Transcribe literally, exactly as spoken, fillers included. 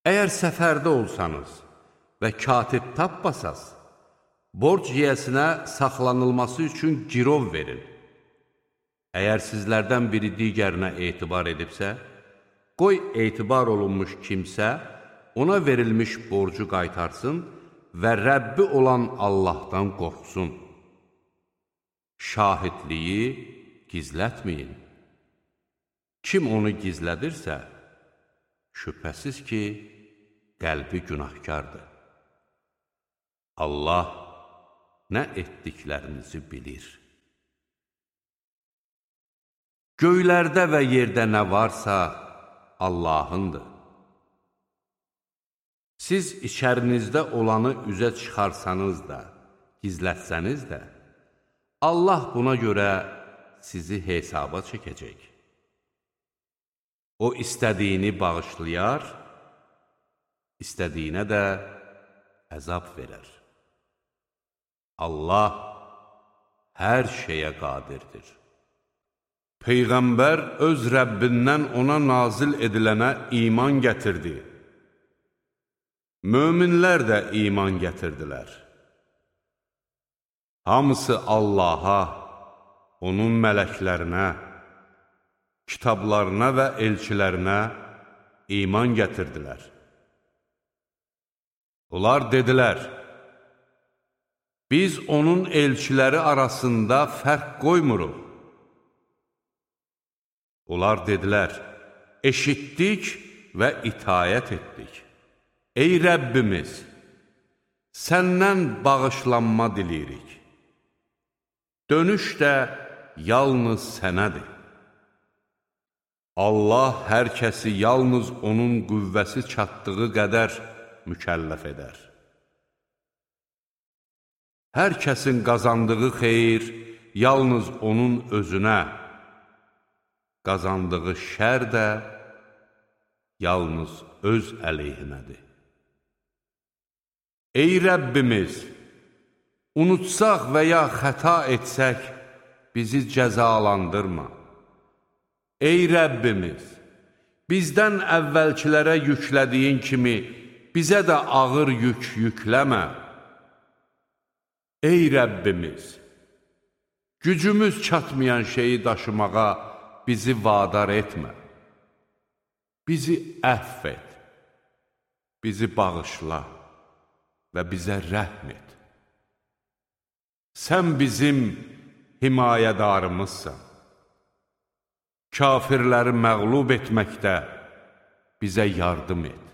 Əgər səfərdə olsanız və katib tapmasaz, borc yiyəsinə saxlanılması üçün girov verin. Əgər sizlərdən biri digərinə etibar edibsə, qoy etibar olunmuş kimsə ona verilmiş borcu qaytarsın və Rəbbi olan Allahdan qorxsun. Şahidliyi gizlətməyin. Kim onu gizlədirsə, şübhəsiz ki, qəlbi günahkardır. Allah nə etdiklərinizi bilir. Göylərdə və yerdə nə varsa Allahındır. Siz içərinizdə olanı üzə çıxarsanız da, gizlətsəniz də, Allah buna görə sizi hesaba çəkəcək. O istədiyini bağışlayar, istədiyinə də əzab verər. Allah hər şeyə qadirdir. Peyğəmbər öz Rəbbindən ona nazil edilənə iman gətirdi. Möminlər də iman gətirdilər. Hamısı Allaha, onun mələklərinə, kitablarına və elçilərinə iman gətirdilər. Onlar dedilər, biz onun elçiləri arasında fərq qoymuruq. Onlar dedilər, eşitdik və itayət etdik. Ey Rəbbimiz, səndən bağışlanma diləyirik. Dönüş də yalnız sənədir. Allah hər kəsi yalnız onun qüvvəsi çatdığı qədər mükəlləf edər. Hər kəsin qazandığı xeyir yalnız onun özünə, qazandığı şər də yalnız öz əleyhinədir. Ey Rəbbimiz, unutsaq və ya xəta etsək, bizi cəzalandırma. Ey Rəbbimiz, bizdən əvvəlkilərə yüklədiyin kimi bizə də ağır yük yükləmə. Ey Rəbbimiz, gücümüz çatmayan şeyi daşımağa bizi vadar etmə. Bizi əfv et, bizi bağışla və bizə rəhm et. Sən bizim himayədarımızsan. Kafirləri məğlub etməkdə bizə yardım et.